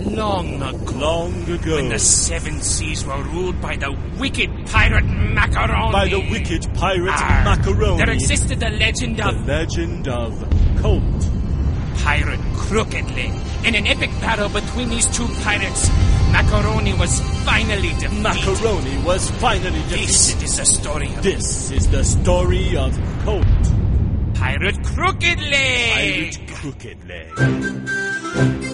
Long ago. Long ago. When the seven seas were ruled by the wicked pirate Macaroni. By the wicked pirate Macaroni. There existed the legend of... The legend of Colt. Pirate Crooked Leg. In an epic battle between these two pirates, Macaroni was finally defeated. Macaroni was finally defeated. This is the story of... This is the story of Colt. Pirate Crooked Leg. Pirate Crooked Leg.